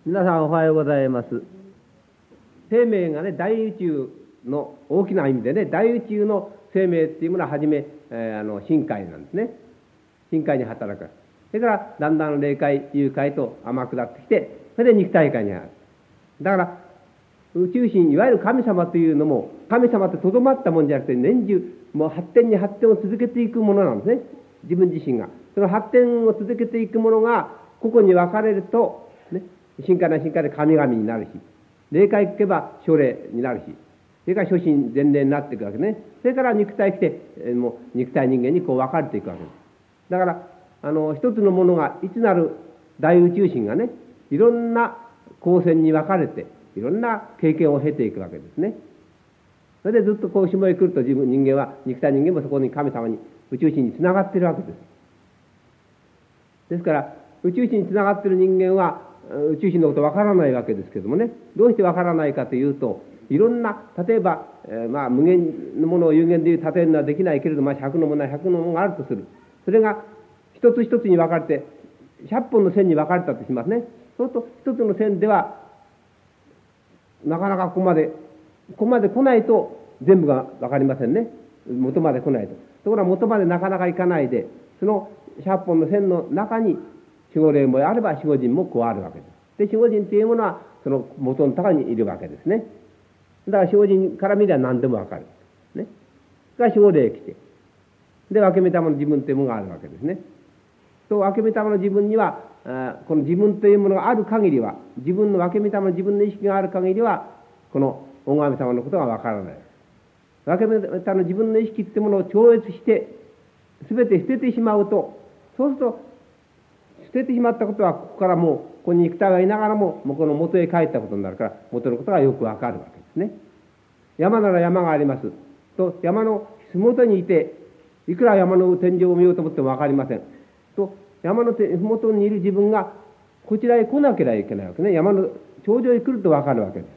皆さんおはようございます。生命がね、大宇宙の大きな意味でね、大宇宙の生命っていうものははじめ、深海なんですね。深海に働く。それからだんだん霊界、幽界と甘くなってきて、それで肉体界にある。だから宇宙神、いわゆる神様というのも、神様ってとどまったもんじゃなくて、年中もう発展に発展を続けていくものなんですね。自分自身がその発展を続けていくものが個々に分かれるとね、深海な深海で神々になるし、霊界行けば将霊になるし、それから初心前霊になっていくわけね。それから肉体来て、もう肉体人間にこう分かれていくわけです。だから一つのものがいつなる大宇宙神がね、いろんな光線に分かれていろんな経験を経ていくわけですね。それでずっとこう下へ来ると自分人間は、肉体人間もそこに神様に宇宙神につながっているわけです。ですから宇宙神につながっている人間は宇宙神のことわからないわけですけどもね、どうしてわからないかというと、いろんな例えば、無限のものを有限でいう例えるのはできないけれど、100のものは100のものがあるとする。それが一つ一つに分かれて100本の線に分かれたとしますね。そうすると一つの線ではなかなかここまで来ないと全部が分かりませんね。元まで来ないと。ところが元までなかなかいかないで、その100本の線の中に守護霊もあれば守護神も加わるわけです。で、守護神というものはその元の高にいるわけですね。だから守護神から見れば何でも分かる。ね。が守護霊来て、で分け目玉の自分というものがあるわけですね。と分け目玉の自分にはこの自分というものがある限りは、自分の分け目玉の自分の意識がある限りは、この大神様のことが分からない。分け目玉の自分の意識っていうものを超越して全て捨ててしまうと、そうすると捨ててしまったことは、ここからもうここに肉体がいながらも、もうこの元へ帰ったことになるから、元のことがよくわかるわけですね。山なら山がありますと、山の麓にいていくら山の天井を見ようと思ってもわかりませんと、山の麓にいる自分がこちらへ来なければいけないわけね。山の頂上へ来るとわかるわけです。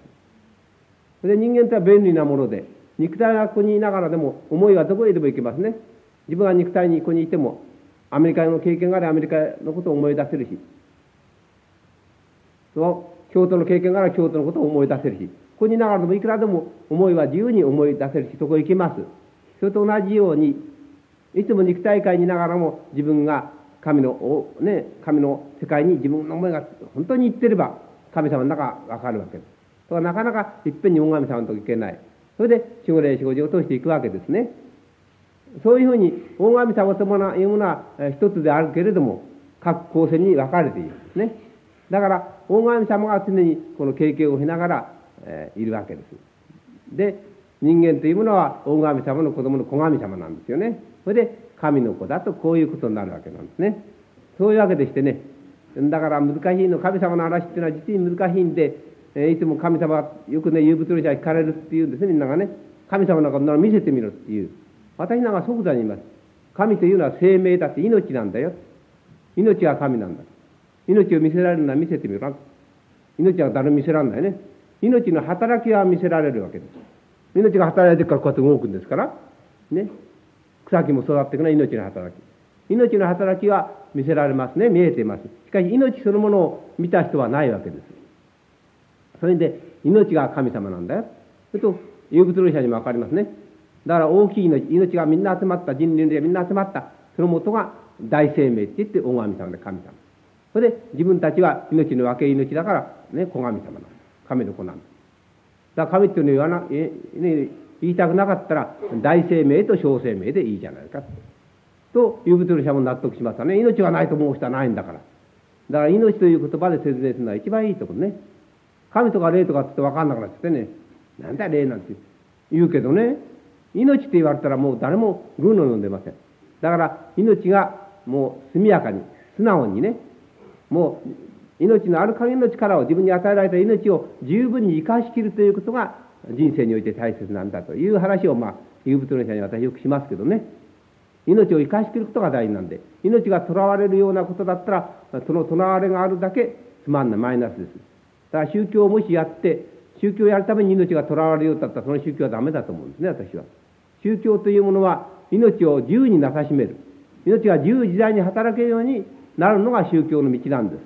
で、人間とは便利なもので、肉体がここにいながらでも思いはどこへでも行けますね。自分は肉体にここにいてもアメリカの経験があればアメリカのことを思い出せるし、京都の経験があれば京都のことを思い出せるし、ここにいながらでもいくらでも思いは自由に思い出せるし、そこへ行けます。それと同じように、いつも肉体界にいながらも自分が神の世界に自分の思いが本当に行ってれば神様の中がわかるわけです。とはなかなかいっぺんに大神様のとこ行けない。それで守護霊守護神を通していくわけですね。そういうふうに大神様というものは一つであるけれども、各光線に分かれているんですね。だから大神様が常にこの経験を経ながら、いるわけです。で、人間というものは大神様の子供の子神様なんですよね。それで神の子だとこういうことになるわけなんですね。そういうわけでしてね、だから難しいの、神様の話っていうのは実に難しいんで、いつも神様はよくね、有物論者は聞かれるっていうんですね。みんながね、神様のことなら見せてみろっていう。私なんか即座に言います。神というのは生命だって、命なんだよ。命が神なんだ。命を見せられるのは見せてみろ。命は誰も見せられないね。命の働きは見せられるわけです。命が働いてるからこうやって動くんですからね。草木も育っていくのは命の働き。命の働きは見せられますね。見えています。しかし命そのものを見た人はないわけです。それで命が神様なんだよ。それと有物論者にも分かりますね。だから大きい命がみんな集まった、人類でみんな集まった、その元が大生命って言って大神様で神様。それで自分たちは命の分け命だからね、子神様なんだ。神の子なんだ。だから神っていうのは言いたくなかったら大生命と小生命でいいじゃないかと有物論者も納得しますね。命がないと思う人はないんだから。だから命という言葉で説明するのは一番いいところね。神とか霊とかって分かんなくなっちゃってね、なんだ霊なんて言うけどね、命って言われたらもう誰もグーの飲んでません。だから命がもう速やかに素直にね、もう命のある限りの力を、自分に与えられた命を十分に生かしきるということが人生において大切なんだという話を有物論者に私よくしますけどね。命を生かしきることが大事なんで、命が囚われるようなことだったらその囚われがあるだけつまんないマイナスです。だから宗教をもしやって宗教をやるために命が囚われるようだったらその宗教はダメだと思うんですね、私は。宗教というものは命を自由になさしめる、命が自由自在に働けるようになるのが宗教の道なんです。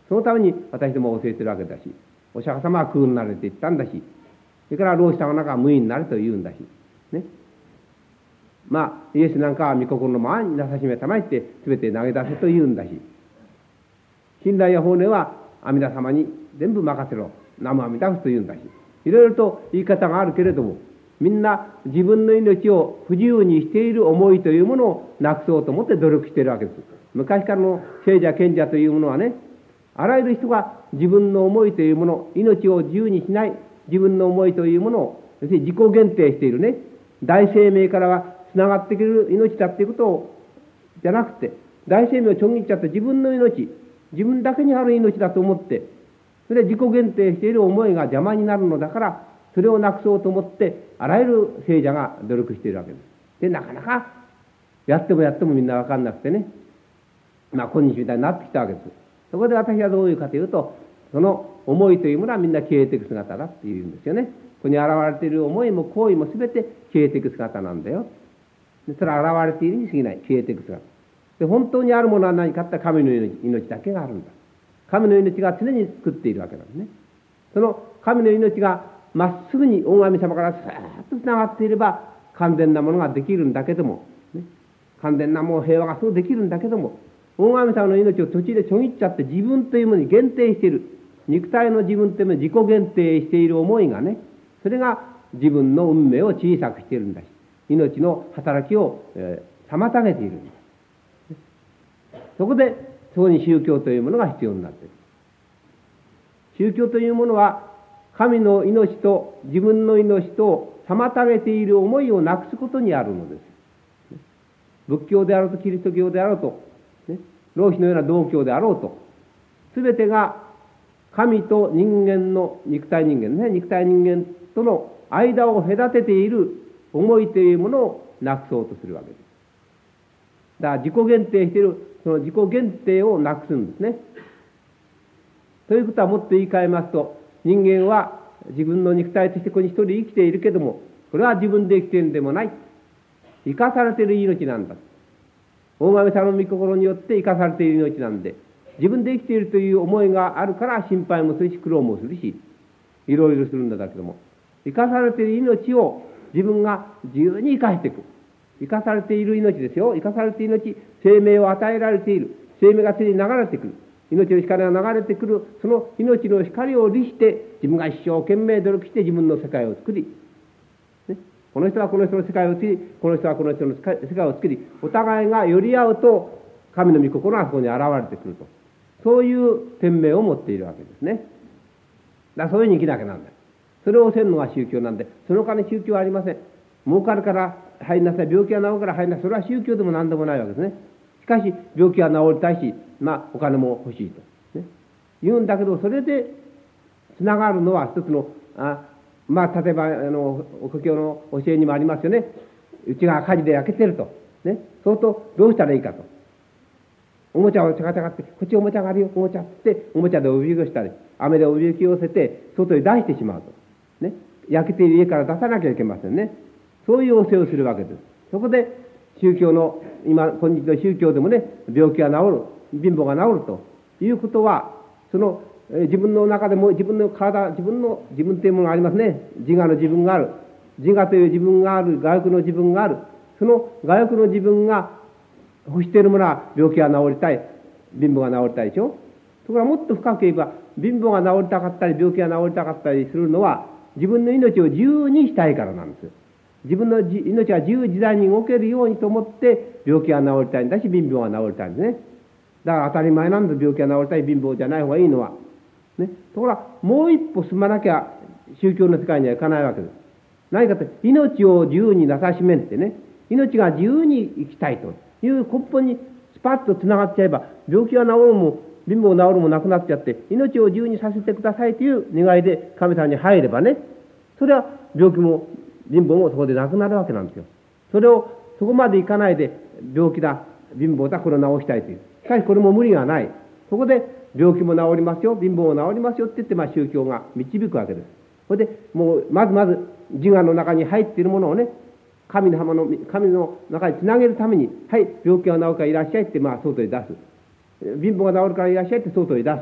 そのために私ども教えてるわけだし、お釈迦様は空になれて言ったんだし、それから老子様なんかは無為になると言うんだし、ね。まあ、イエスなんかは御心のままになさしめたまえって全て投げ出せと言うんだし、親鸞や法然は阿弥陀様に全部任せろ、南無阿弥陀仏と言うんだし、いろいろと言い方があるけれども、みんな自分の命を不自由にしている思いというものをなくそうと思って努力しているわけです。昔からの聖者賢者というものはね、あらゆる人が自分の思いというもの、命を自由にしない自分の思いというものを要するに自己限定しているね、大生命からはつながってくる命だっていうことをじゃなくて、大生命をちょん切っちゃって自分の命、自分だけにある命だと思って、それで自己限定している思いが邪魔になるのだから、それをなくそうと思ってあらゆる聖者が努力しているわけです。でなかなかやってもみんな分かんなくてね、まあ今日みたいになってきたわけです。そこで私はどういうかというと、その思いというものはみんな消えていく姿だっていうんですよね。ここに現れている思いも行為も全て消えていく姿なんだよ。でそれは現れているに過ぎない、消えていく姿で、本当にあるものは何かって神の命だけがあるんだ。神の命が常に作っているわけなんですね。その神の命がまっすぐに御神様からスーッとつながっていれば完全なものができるんだけども、ね、完全なもう平和がそうできるんだけども、御神様の命を途中でちょぎっちゃって自分というものに限定している、肉体の自分というものに自己限定している思いがね、それが自分の運命を小さくしているんだし、命の働きを、妨げているんだ。そこでそこに宗教というものが必要になっている。宗教というものは神の命と自分の命と妨げている思いをなくすことにあるのです。仏教であろうとキリスト教であろうと、ね、老子のような道教であろうと、すべてが神と人間の肉体人間ね、肉体人間との間を隔てている思いというものをなくそうとするわけです。だから自己限定しているその自己限定をなくすんですね。ということはもっと言い換えますと、人間は自分の肉体としてここに一人生きているけども、これは自分で生きているんでもない。生かされている命なんだ。大神様の御心によって生かされている命なんで、自分で生きているという思いがあるから心配もするし苦労もするし、いろいろするんだけども、生かされている命を自分が自由に生かしていく。生かされている命ですよ。生かされている命、生命を与えられている。生命が常に流れてくる。命の光が流れてくる。その命の光を利して自分が一生懸命努力して自分の世界を作り、ね、この人はこの人の世界を作り、この人はこの人の世界を作り、お互いが寄り合うと神の御心がそこに現れてくると。そういう天命を持っているわけですね。だからそういうふうに生きなきゃなんだ。それをせんのが宗教なんで、その他に宗教はありません。儲かるから入りなさい、病気が治るから入りなさい、それは宗教でも何でもないわけですね。しかし病気は治りたいし、まあお金も欲しいと、ね、言うんだけど、それでつながるのは一つのまあ例えばお経の教えにもありますよね。うちが火事で焼けてると、ね、そうするとどうしたらいいかと。おもちゃをちゃかちゃかって、こっちおもちゃがあるよ、おもちゃっておもちゃでおびきをしたり、雨でおびきを寄せて外に出してしまうと、ね、焼けている家から出さなきゃいけませんね。そういう教えをするわけです。そこで宗教の今日の宗教でもね、病気が治る、貧乏が治るということは、その自分の中でも自分の体、自分というものがありますね。自我の自分がある、自我という自分がある、我欲の自分がある。その我欲の自分が欲しているものは病気が治りたい、貧乏が治りたいでしょ。ところがもっと深く言えば、貧乏が治りたかったり病気が治りたかったりするのは自分の命を自由にしたいからなんです。自分の命が自由自在に動けるようにと思って病気が治りたいんだし、貧乏が治りたいんですね。だから当たり前なんです。病気が治りたい、貧乏じゃない方がいいのは、ね、ところがもう一歩進まなきゃ宗教の世界にはいかないわけです。何かって命を自由になさしめんってね、命が自由に生きたいという根本にスパッとつながっちゃえば、病気が治るも貧乏が治るもなくなっちゃって、命を自由にさせてくださいという願いで神様に入ればね、それは病気も貧乏もそこでなくなるわけなんですよ。それをそこまでいかないで、病気だ、貧乏だ、これを治したいという。しかしこれも無理がない。そこで病気も治りますよ、貧乏も治りますよって言って、宗教が導くわけです。それでもうまず自我の中に入っているものをね、神の中につなげるために、はい、病気が治るからいらっしゃいって外へ出す。貧乏が治るからいらっしゃいって外へ出す。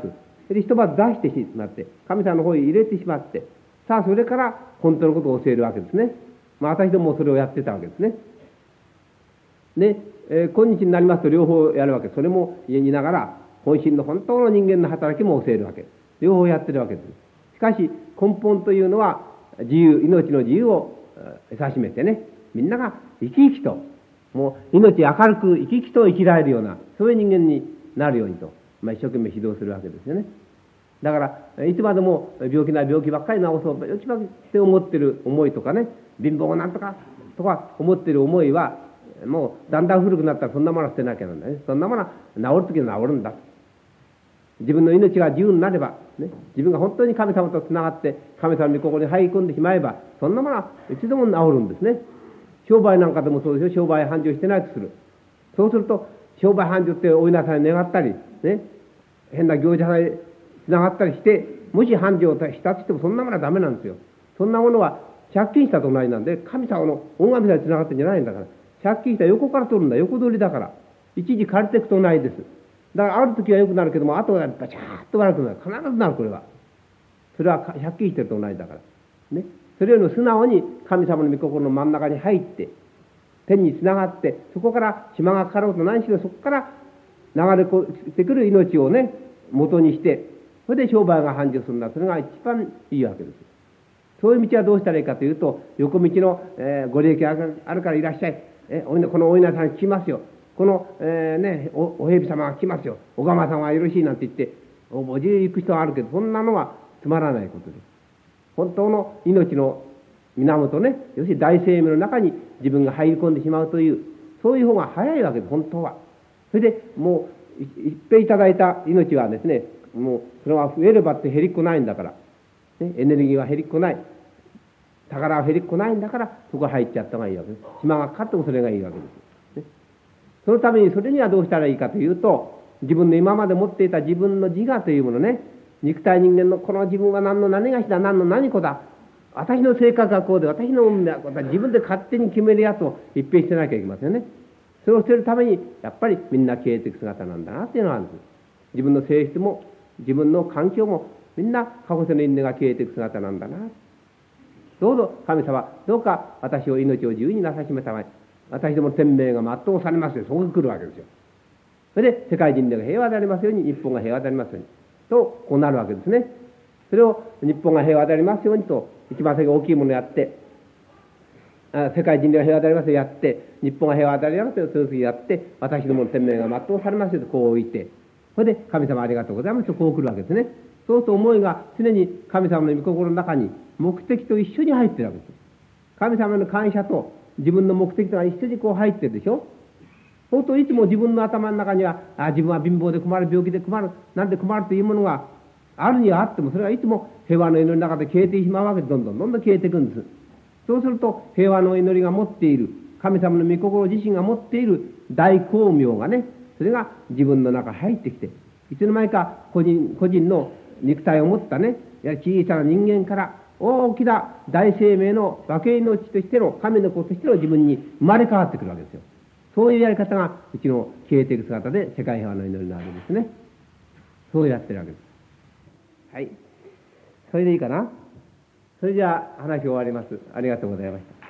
で一晩出してしまって、神様の方へ入れてしまって、さあそれから本当のことを教えるわけですね。私どももそれをやってたわけですね。で、今日になりますと両方やるわけ。それも言いながら、本心の本当の人間の働きも教えるわけ。両方やってるわけです。しかし根本というのは自由、命の自由を指しめてね、みんなが生き生きと、もう命明るく生き生きと生きられるような、そういう人間になるようにと、一生懸命指導するわけですよね。だからいつまでも病気な病気ばっかり治そう、病気ばっかりって思ってる思いとかね、貧乏をなんとかとか思ってる思いは、もうだんだん古くなったらそんなものは捨てなきゃなんだね。そんなものは治るときは治るんだ。自分の命が自由になれば、ね、自分が本当に神様とつながって神様の心に入り込んでしまえば、そんなものは一度も治るんですね。商売なんかでもそうですよ。商売繁盛してないとする。そうすると商売繁盛ってお稲さんに願ったり、ね、変な行者さんにつながったりして、もし繁盛したとしてもそんなものはダメなんですよ。そんなものは借金したと同じなんで、神様の恩神様につながってんじゃないんだから。借金したら横から取るんだ。横取りだから。一時借りていくとないです。だからある時は良くなるけども、後がバチャーッと悪くなる。必ずなる、これは。それは借金してると同じだから。ね。それよりも素直に神様の御心の真ん中に入って、天につながって、そこから島がかかろうと何しろそこから流れてくる命をね、元にして、それで商売が繁盛するんだ。それが一番いいわけです。そういう道はどうしたらいいかというと、横道の、ご利益があるからいらっしゃい。このお稲さんに来ますよ。この、お蛇様が来ますよ。おがまさんはよろしいなんて言って、おじい行く人はあるけど、そんなのはつまらないことです。本当の命の源ね、要するに大生命の中に自分が入り込んでしまうという、そういう方が早いわけです、本当は。それでもう、一平いただいた命はですね、もうそれは増えればって減りっこないんだから、ね、エネルギーは減りっこない。宝は減りっこないんだから、そこ入っちゃった方がいいわけです。島がかかってもそれがいいわけです。ね、そのためにそれにはどうしたらいいかというと、自分の今まで持っていた自分の自我というものね、肉体人間のこの自分は何の何がしだ、何の何子だ、私の性格はこうで、私の運命はこうだ、自分で勝手に決めるやつを一変してなきゃいけませんね。それを捨てるために、やっぱりみんな消えていく姿なんだなっていうのがあるんです。自分の性質も、自分の環境も、みんな過去世の因縁が消えていく姿なんだな。どうぞ神様、どうか私を命を自由になさしめたまえ。私どもの天命が全うされますよ。そこに来るわけですよ。それで世界人類が平和でありますように、日本が平和でありますように。と、こうなるわけですね。それを日本が平和でありますようにと、一番先大きいものをやって、世界人類が平和でありますようにやって、日本が平和でありますようにそういうふうにやって、私どもの天命が全うされますよとこう置いて、それで神様ありがとうございますとこう来るわけですね。そうすると思いが常に神様の御心の中に目的と一緒に入ってるわけです。神様の感謝と自分の目的とが一緒にこう入ってるでしょ。そうするといつも自分の頭の中には、自分は貧乏で困る、病気で困る、なんで困るというものがあるにはあっても、それはいつも平和の祈りの中で消えてしまうわけで、どんどん消えていくんです。そうすると平和の祈りが持っている、神様の御心自身が持っている大光明がね、それが自分の中に入ってきて、いつの間にか個人の肉体を持ったね、小さな人間から大きな大生命の化け命としての神の子としての自分に生まれ変わってくるわけですよ。そういうやり方がうちの消えていく姿で世界平和の祈りなわけですね。そうやってるわけです。はい。それでいいかな。それじゃあ話を終わります。ありがとうございました。